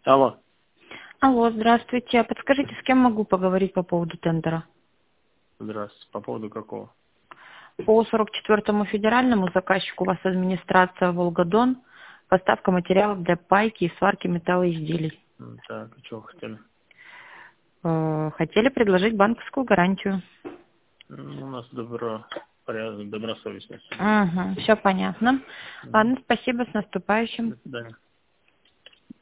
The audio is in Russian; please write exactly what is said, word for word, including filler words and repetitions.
Алло. Алло, здравствуйте. А подскажите, с кем могу поговорить по поводу тендера? Здравствуйте. По поводу какого? По сорок четвёртому федеральному заказчику у вас администрация Волгодон, поставка материалов для пайки и сварки металлоизделий. М, Так, а что вы хотели? Э, Хотели предложить банковскую гарантию. Ну, у нас добро, порядок, добросовестность. Угу, все понятно. Мгм. Ладно, спасибо, с наступающим. До свидания.